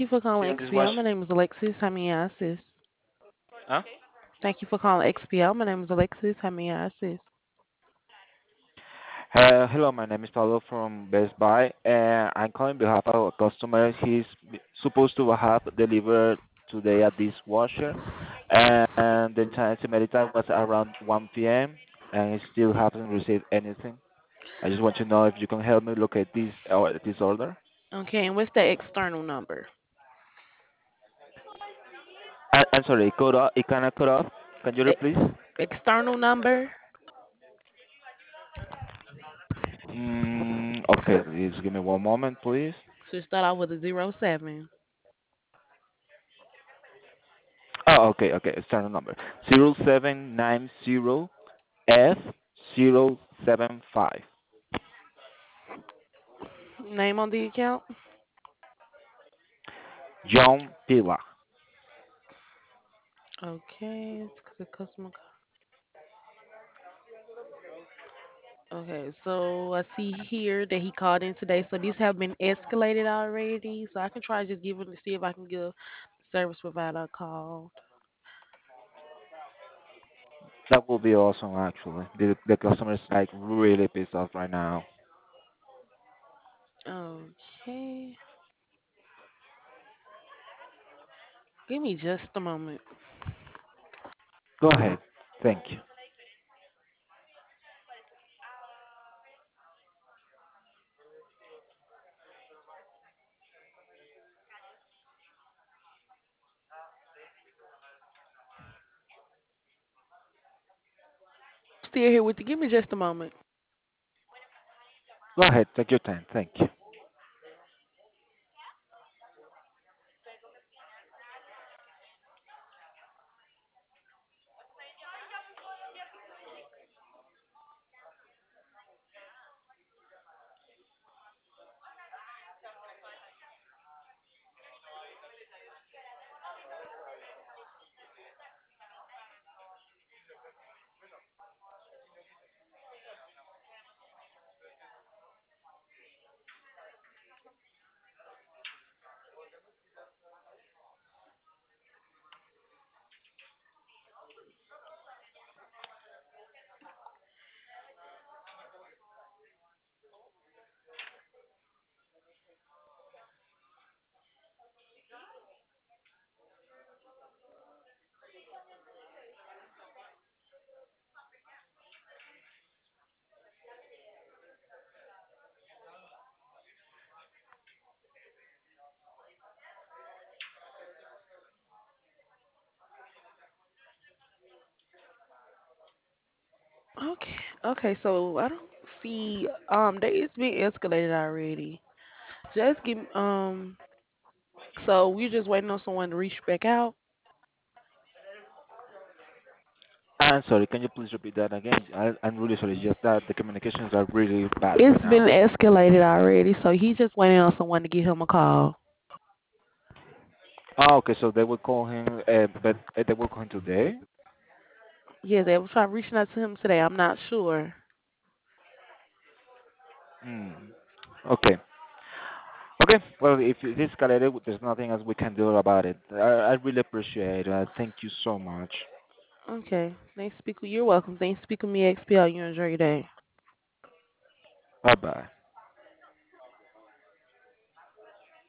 you for calling Here in this XPL. wash. My name is Alexis. How may I assist? Huh? Thank you for calling XPL. My name is Alexis. How may I assist? Hello, my name is Paulo from Best Buy, and I'm calling on behalf of a customer. Supposed to have delivered today a dishwasher, and the time estimated time was around 1 p.m. and he still haven't received anything. I just want to know if you can help me locate this order. Okay, and what's the external number? I'm sorry, it cut off. It kind of cut off. Can you E- repeat, please? external number? Okay, please give me one moment, please. Should start off with a 07. Oh, okay. External number 0790F075. Name on the account? John Pila. Okay, it's the customer. Okay, so I see here that he called in today. So these have been escalated already. So I can try to just give him to see if I can give service provider a call. That will be awesome, actually. The customer is like really pissed off right now. Okay, give me just a moment. Go ahead. Thank you. Still here with you. Give me just a moment. Go ahead. Take your time. Thank you. Okay, okay. So I don't see that it's been escalated already. Just give So we're just waiting on someone to reach back out. I'm sorry. Can you please repeat that again? I'm really sorry. Just that the communications are really bad right It's been now. escalated already, so he's just waiting on someone to give him a call. Oh, okay. So they will call him, but they will call him today. Yeah, they were trying reaching out to him today. I'm not sure. Hmm. Okay. Okay. Well, if it is escalated, there's nothing else we can do about it. I really appreciate it. Thank you so much. Okay. Thanks, speak. You're welcome. Thanks, speak with me, XPL. You enjoy your day. Bye bye.